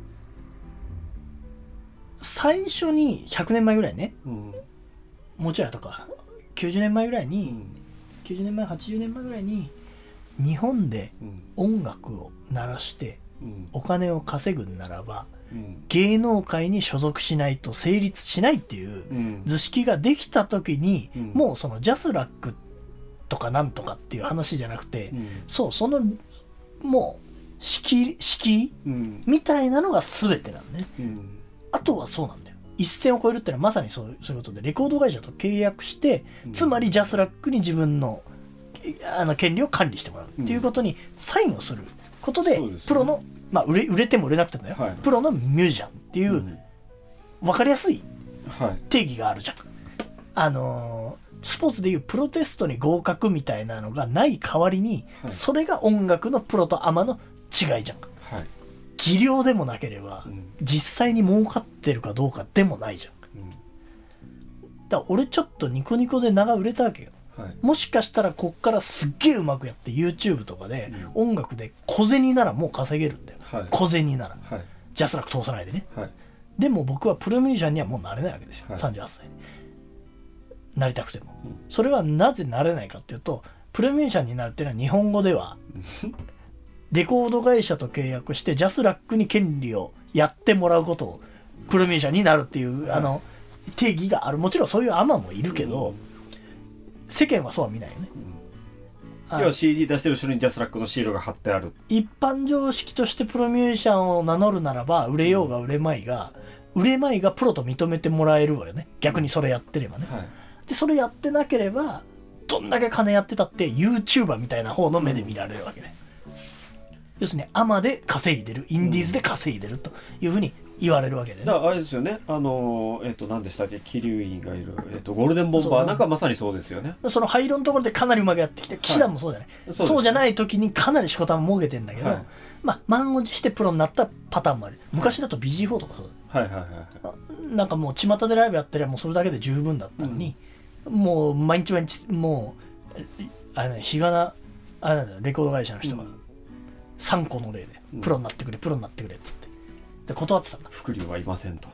最初にひゃくねんまえぐらいね、うん、もうちろんとかきゅうじゅうねんまえぐらいに、うん、きゅうじゅうねんまえはちじゅうねんまえぐらいに日本で音楽を鳴らしてお金を稼ぐならば、うん、芸能界に所属しないと成立しないっていう図式ができた時に、うん、もうそのジャスラックとかなんとかっていう話じゃなくて、うん、そうそのもう敷居、うん、みたいなのが全てなんだね、うん、あとはそうなんだよ一線を越えるってのはまさにそう、そういうことでレコード会社と契約して、うん、つまりジャスラックに自分のあの権利を管理してもらうっていうことにサインをすることで、うん、プロの、まあ、売れ、売れても売れなくてもね、はい、プロのミュージシャンっていう、うん、分かりやすい定義があるじゃん、はい、あのースポーツでいうプロテストに合格みたいなのがない代わりに、はい、それが音楽のプロとアマの違いじゃん、はい、技量でもなければ、うん、実際に儲かってるかどうかでもないじゃん、うん、だから俺ちょっとニコニコで名が売れたわけよ、はい、もしかしたらこっからすっげえうまくやって YouTube とかで、うん、音楽で小銭ならもう稼げるんだよ、はい、小銭なら、はい、ジャスラック通さないでね、はい、でも僕はプロミュージシャンにはもうなれないわけですよ、はい、さんじゅうはっさいでなりたくても、うん、それはなぜなれないかっていうとプロミュージシャンになるっていうのは日本語ではレコード会社と契約してジャスラックに権利をやってもらうことをプロミュージシャンになるっていう、はい、あの定義がある。もちろんそういうアマもいるけど、うん、世間はそうは見ないよね、 うん、要は シーディー 出してる後ろにジャスラックのシールが貼ってある。 一般常識としてプロミュージシャンを名乗るならば売れようが売れまいが、うん、売れまいがプロと認めてもらえるわよね、逆にそれやってればね、はい、でそれやってなければどんだけ金やってたって YouTuber みたいな方の目で見られるわけね、うん、要するにアマで稼いでるインディーズで稼いでるというふうに言われるわけで、ね、 だからあれですよね、あのえっ、ー、と何でしたっけ、桐生院がいる、えー、とゴールデンボンバーなんかまさにそうですよね。 その灰色のところでかなりうまくやってきて、騎士団もそうじゃない、はい、そう、そうじゃない時にかなりしこたま儲けてんだけど、はい、まあ満を持してプロになったパターンもある。昔だと ビージーフォー とかそうだ、はいはいはいはい、なんかもう巷でライブやってりゃもうそれだけで十分だったのに、うん、もう毎日毎日もうあれね、日がなあれなんだよ、レコード会社の人がさんこの例でプロになってくれ、うん、プロになってくれっつってで断ってたんだ。 福利はいませんと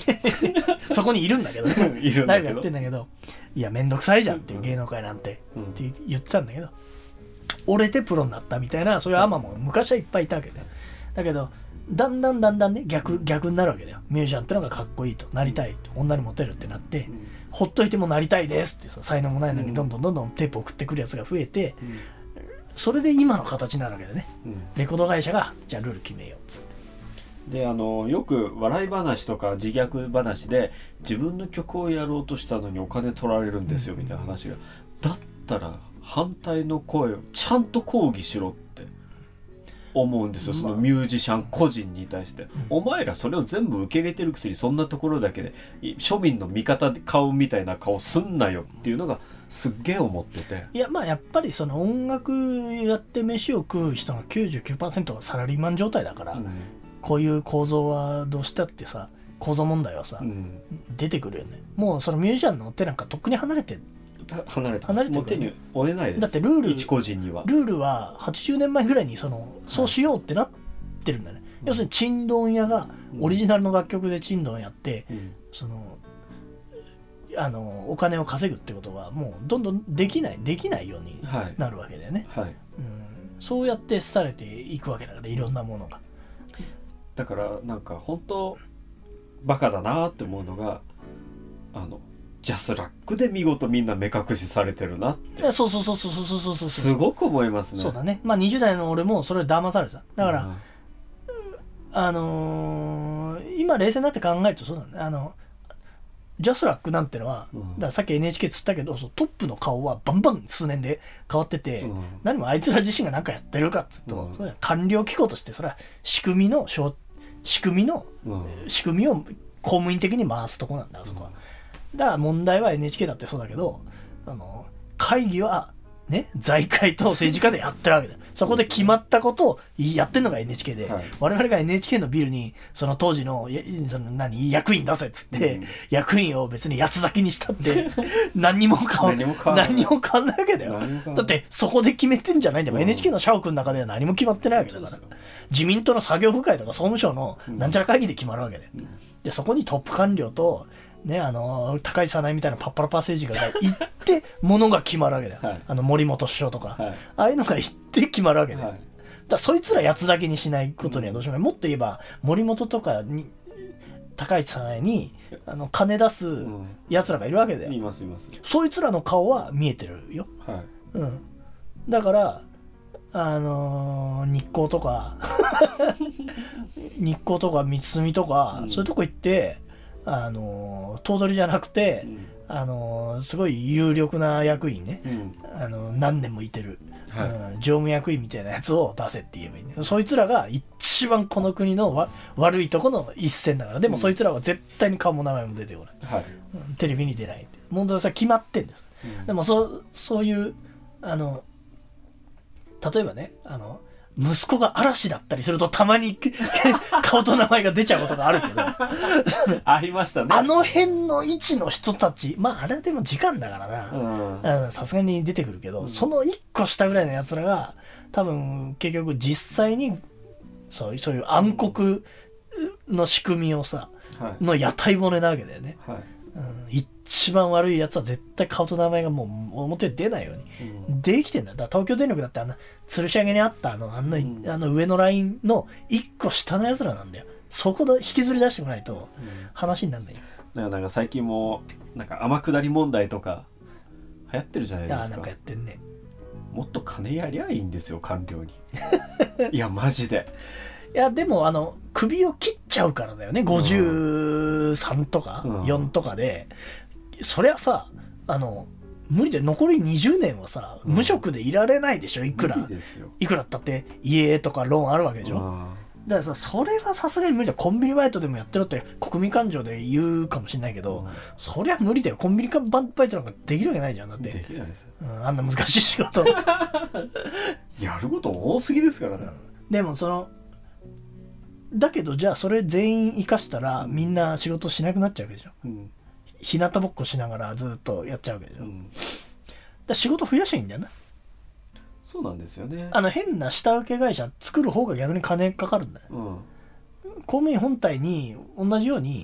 そこにいるんだけどねいるんだけどライブやってんだけど、いやめんどくさいじゃんっていう芸能界なんて、うん、って言ってたんだけど、折れてプロになったみたいなそういうアマも昔はいっぱいいたわけだよ。だけどだんだんだんだんね逆逆になるわけだよ。ミュージシャンってのがかっこいいとなりたいと女にモテるってなって、うん、ほっといてもなりたいですってさ才能もないのにどんどんどんどんテープ送ってくるやつが増えて、うん、それで今の形になるわけだね、うん、レコード会社がじゃあルール決めようっつって。 であのよく笑い話とか自虐話で自分の曲をやろうとしたのにお金取られるんですよみたいな話が、うん、だったら反対の声をちゃんと抗議しろって思うんですよ、そのミュージシャン個人に対して、まあ、お前らそれを全部受け入れてるくせにそんなところだけで庶民の味方顔みたいな顔すんなよっていうのがすっげえ思ってて、 いやまあやっぱりその音楽やって飯を食う人の きゅうじゅうきゅうパーセント がサラリーマン状態だから、うん、こういう構造はどうしたってさ構造問題はさ、うん、出てくるよね。もうそのミュージシャンの手なんかとっくに離れて離れて離れてもう手に負えないです。 だってルール一個人にはルールははちじゅうねんまえぐらいにそのそうしようってなってるんだね、うん、要するにチンドン屋がオリジナルの楽曲でチンドンやって、うん、そのあのお金を稼ぐってことはもうどんどんできないできないようになるわけだよね、はいはい、うん、そうやってされていくわけだからいろんなものが。 だからなんか本当バカだなって思うのがあのジャスラックで見事みんな目隠しされてるなって。 そうそうそうそうそうそうそうそうすごく思いますね。 そうだね。まあにじゅう代の俺もそれ騙されてた。だから、うん、あのー、今冷静になって考えるとそうなんだね。あのジャスラックなんてのは、うん、だからさっき エヌエイチケー つったけどトップの顔はバンバン数年で変わってて、うん、何もあいつら自身が何かやってるかっつうと、うん、それは官僚機構としてそれは仕組みの仕組みの、うん、仕組みを公務員的に回すとこなんだあそこは、うん、だから問題は エヌエイチケー だってそうだけどあの会議はね財界と政治家でやってるわけだよ。そこで決まったことをやってんのが エヌエイチケー で、はい、我々が エヌエイチケー のビルにその当時のその何役員出せっつって、うん、役員を別に八つ咲きにしたって何にも変わ何にも変わんないわけだよ。だってそこで決めてんじゃないんだよ、うん、エヌエイチケー の社屋の中では何も決まってないわけだから、うん、自民党の作業部会とか総務省のなんちゃら会議で決まるわけで、うん、でそこにトップ官僚とね、あの高市早苗みたいなパッパラパー政治家が行ってものが決まるわけだよ、はい、あの森本首相とか、はい、ああいうのが行って決まるわけで、はい、だからそいつら八つ咲きにしないことにはどうしようもない、うん、もっと言えば森本とかに高市早苗にあの金出すやつらがいるわけで、うん、 いますいます。 そいつらの顔は見えてるよ、はい、うん、だからあのー、日光とか日光とか三菱とか、うん、そういうとこ行ってあの頭取じゃなくて、うん、あのすごい有力な役員ね、うん、あの何年もいてる、はい、うん、常務役員みたいなやつを出せって言えばいいね。そいつらが一番この国のわ悪いとこの一線だから。でもそいつらは絶対に顔も名前も出てこない、はい、うん、テレビに出ない問題はさ決まってんです、うん、でもそそういうあの例えばねあの息子が嵐だったりするとたまに顔と名前が出ちゃうことがあるけどありましたね。 あの辺の位置の人たち、まああれでも時間だからな、さすがに出てくるけど、うん、そのいっこ下ぐらいのやつらが多分結局実際にそうそういう暗黒の仕組みをさ、はい、の屋台骨なわけだよね、はい、うん、一番悪いやつは絶対顔と名前がもう表に出ないように、うん、できてんだ。だから東京電力だってあんな吊るし上げにあったあのあんな、うん、あの上のラインの一個下のやつらなんだよ。そこで引きずり出してこないと話にならないよ、 うん、だからなんか最近もなんか天下り問題とか流行ってるじゃないですか。 あ、なんかやってんね。 もっと金やりゃいいんですよ官僚にいやマジで。 いやでもあの首を切っちゃうからだよね、ごじゅうさんとかよんとかで、うん、そりゃさあの無理で残りにじゅうねんはさ、うん、無職でいられないでしょ。いくらいくらったって家とかローンあるわけでしょ、うん、だからさそれはさすがに無理だよ。コンビニバイトでもやってろって国民感情で言うかもしれないけど、うん、そりゃ無理だよ。コンビニバイトなんかできるわけないじゃん。だってできないです、 うん、あんな難しい仕事やること多すぎですからね、うん、 でもそのだけどじゃあそれ全員生かしたらみんな仕事しなくなっちゃうわけでしょ、うん、日向ぼっこしながらずっとやっちゃうわけでしょ、うん、だ仕事増やしゃいいんだよな。 そうなんですよね。 あの変な下請け会社作る方が逆に金かかるんだよ、うん、公務員本体に同じように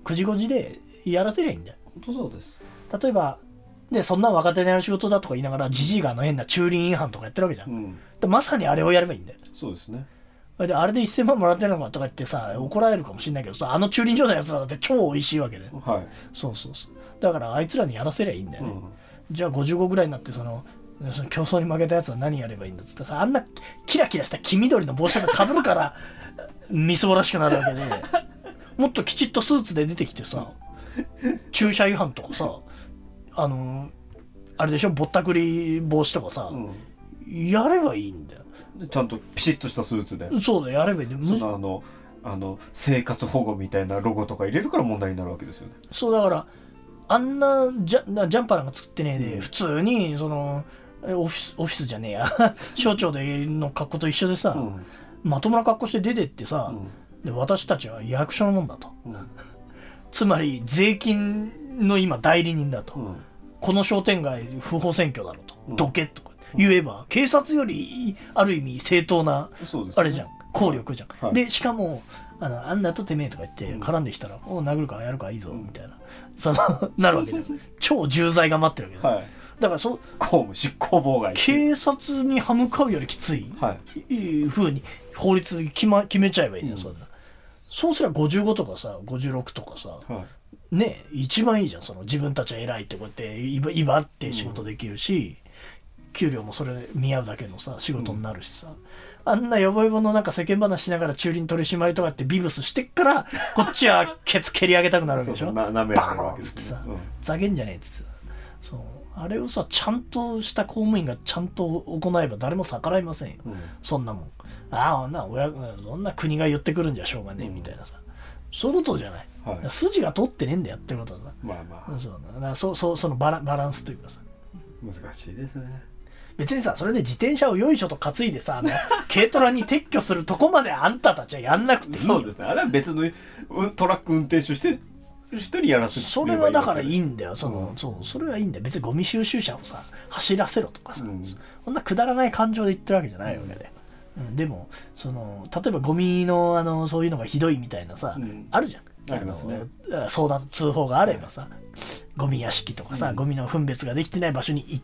くじごじでやらせりゃいいんだよ。 本当そうです。 例えばでそんな若手にやる仕事だとか言いながらジジイがあの変な駐輪違反とかやってるわけじゃん、うん、でまさにあれをやればいいんだよ。 そうですね。 であれでせんまんもらってるのかとか言ってさ怒られるかもしれないけどさ、あの駐輪場のやつらだって超美味しいわけで、はい、そうそうそう。だからあいつらにやらせりゃいいんだよね、うん、じゃあごじゅうごぐらいになってそのその競争に負けたやつは何やればいいんだっつってさ、あんなキラキラした黄緑の帽子がかぶるからみすぼらしくなるわけで、もっときちっとスーツで出てきてさ駐車違反とかさ、あのあれでしょぼったくり防止とかさ、うん、やればいいんだよ。 ちゃんとピシッとしたスーツで。 そうだやればいいんだよ。 そのあのあの生活保護みたいなロゴとか入れるから問題になるわけですよね。 そうだからあんなジャ、ジャンパーなんか作ってねえで、うん、普通にそのオフィスオフィスじゃねえや省庁での格好と一緒でさ、うん、まともな格好して出てってさ、うん、で私たちは役所のもんだと、うん、つまり税金の今代理人だと、うん、この商店街不法占拠だろと、うん、どけとか言えば、うん、警察よりある意味正当な、ね、あれじゃん効力じゃん、はい、でしかもあのあんなとてめえとか言って絡んできたら、うん、お殴るかやるかいいぞ、うん、みたいなそのなるわけで超重罪が待ってるわけだ、はい、だからそ公務執行妨害警察に歯向かうよりきつい、はい、いう風に法律で決、ま、決めちゃえばいいんだよ、うん、そんな。そうすればごじゅうごとかさごじゅうろくとかさ、はい、ね一番いいじゃん。その自分たちは偉いってこうやって威張って仕事できるし、うん、給料もそれ見合うだけのさ仕事になるしさ、うん、あんなヨボヨボのなんか世間話しながら駐輪取り締まりとかってビブスしてっからこっちはケツ蹴り上げたくなるわけでしょ。そうそうなめられるわけですね。バーンっつってさ、うん、ざけんじゃねえっつってさ、そうあれをさちゃんとした公務員がちゃんと行えば誰も逆らいませんよ、うん、そんなもん。ああな親そんな国が言ってくるんじゃしょうがねえ、うん、みたいなさ、そういうことじゃない、はい、筋が通ってねえんだよやってることはさ、まあまあそうだからそそそのバラ、バランスというかさ難しいですね。 別にさそれで自転車をよいしょと担いでさあの軽トラに撤去するとこまであんたたちはやんなくていいよ。 そうですね。あれは別のトラック運転手して人にやらせる。 それはだからいいんだよ。その、うん、そうそれはいいんだよ。別にゴミ収集車をさ走らせろとかさ、うん、そんなくだらない感情で言ってるわけじゃないわけで、うんうん、でもその例えばゴミのあのそういうのがひどいみたいなさ、うん、あるじゃん。 ありますね。 相談通報があればさ、ゴミ屋敷とかさ、うん、ゴミの分別ができてない場所に行って、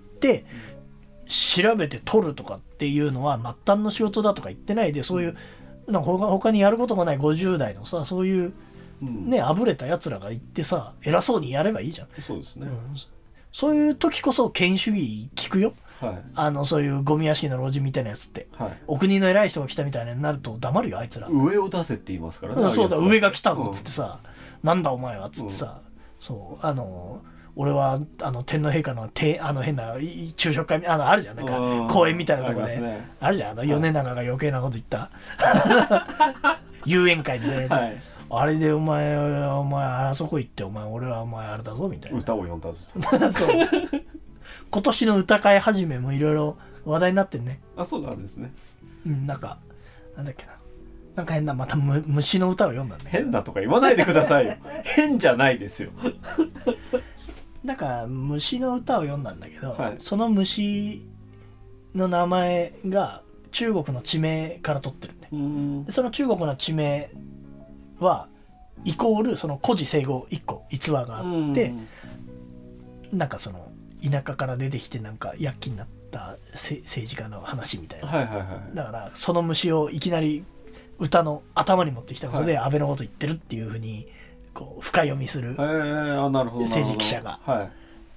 うん、調べて取るとかっていうのは末端の仕事だとか言ってないで、そういうなんか 他, 他にやることがないごじゅう代のさそういうね、あぶれたやつらが言ってさ偉そうにやればいいじゃん。 そうですね、うん、 そういう時こそ権威主義聞くよ、はい、あのそういうゴミ屋敷の老人みたいなやつって、はい、お国の偉い人が来たみたいになると黙るよあいつら。 上を出せって言いますからね、 うん、そうだ上が来たぞっつってさ、うん、なんだお前はっつってさ、うん、そうあの俺はあの天皇陛下のてあの変な昼食会あのあるじゃんなんか公園みたいなところで あ,、ね、あるじゃんあの米長が余計なこと言った、はい、遊園会みたいなやつ、はいあれでお前お前あそこ行ってお前俺はお前あれだぞみたいな歌を読んだぞそう今年の歌会始めもいろいろ話題になってんね。 あそうなんですね。 うんなんかなんだっけななんか変なまたむ虫の歌を読んだんだ、ね、 変なとか言わないでくださいよ変じゃないですよなんか虫の歌を読んだんだけど、はい、その虫の名前が中国の地名から取ってるんで、うんでその中国の地名はイコールその孤児生後いっこ逸話があって、うん、なんかその田舎から出てきてなんか躍起になった政治家の話みたいな、はいはいはい、だからその虫をいきなり歌の頭に持ってきたことで安倍のこと言ってるっていうふうにこう深読みする政治記者が、はい、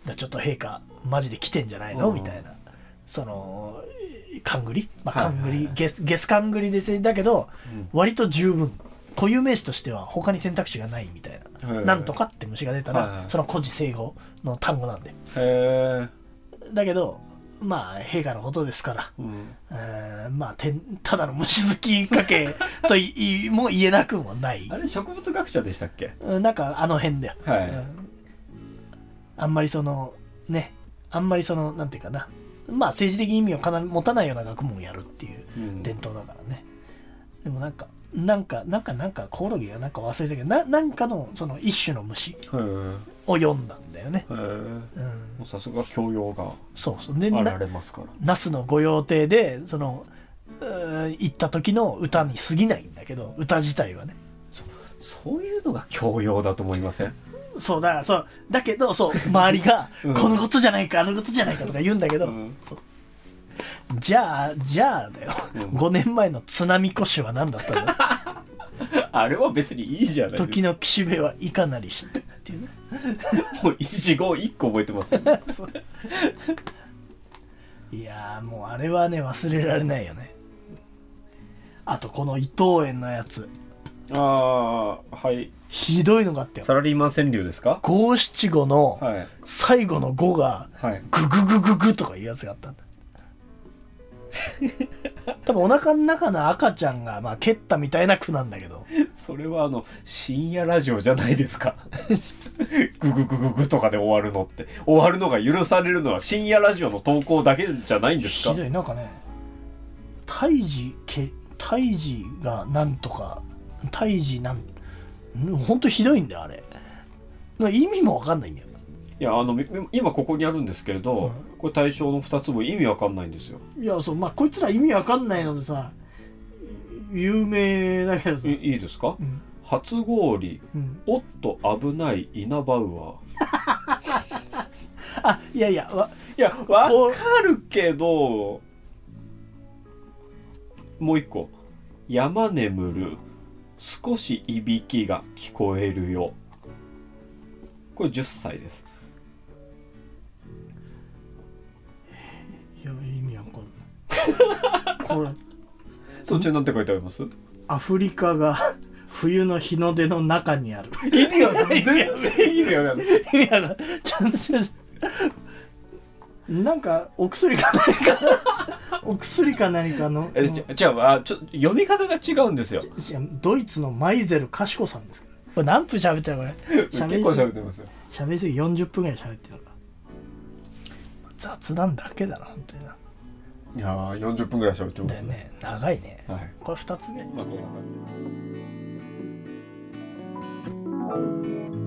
ちょっと陛下マジで来てんじゃないのみたいなその勘繰り、まあ、勘繰り、はいはいはい、ゲスゲス勘繰りですだけど、うん、割と十分固有名詞としては他に選択肢がないみたいな、はいはい、なんとかって虫が出たら、はいはい、その孤児生語の単語なんで、へだけどまあ陛下のことですから、うんえー、まあてただの虫好き家系といも言えなくもないあれ植物学者でしたっけ。 なんかあの辺だよ、はいうん、あんまりそのねあんまりそのなんていうかなまあ政治的意味をかな持たないような学問をやるっていう伝統だからね、うん、でもなんかなんかなんかなんかコオロギがなんか忘れたけど な, なんかのその一種の虫を読んだんだよね。 さすが教養がそうそうであられますから那須の御用邸でその行った時の歌に過ぎないんだけど歌自体はねそういうのが教養だと思いません？ そうだからそうだけどそう周りが、うん、このことじゃないかあのことじゃないかとか言うんだけど、うん、そうじゃあじゃあだよ、うん、ごねんまえの津波越は何だったんだあれは別にいいじゃないですか。 時の岸辺はいかなりしてっていうねもう一語一個覚えてます、ね、 いやーもうあれはね忘れられないよね。あとこの伊藤園のやつ、 ああはいひどいのがあったよ。 サラリーマン川柳ですか？ 五七五の最後の五がグググググとかいうやつがあったんだ多分お腹の中の赤ちゃんがまあ蹴ったみたいな句なんだけど、 それはあの深夜ラジオじゃないですかグググググとかで終わるのって終わるのが許されるのは深夜ラジオの投稿だけじゃないんですか？ ひどい。なんかね胎児け胎児がなんとか胎児なんほんとひどいんだよあれ。意味もわかんないんだよ。 いやあの今ここにあるんですけれど、うん、これ対象のふたつも意味わかんないんですよ。 いやそうまあこいつら意味わかんないのでさ有名だけどさい, いいですか、うん、初氷、うん、おっと危ないイナバウアーあいやいやわいやわかるけどもう一個山眠る少しいびきが聞こえるよ。これじゅっさいです。 いや意味わかんないこれそっちなんて書いてあります？ アフリカが冬の日の出の中にある。 意味わかんない全然意味わかんない意味わかんないちゃんとなんかお薬か何かお薬か何かのえじゃじゃあちょ読み方が違うんですよ。 ドイツのマイゼル賢さんですけどこれ何分喋ってるのこれ結構喋ってますよ。 喋りすぎよんじゅっぷんぐらい喋ってるのか。雑談だけだな本当にな。 いやーよんじゅっぷんぐらい喋ってますね, ね長いね、 はい、 これふたつめ、まあ、こんな感じ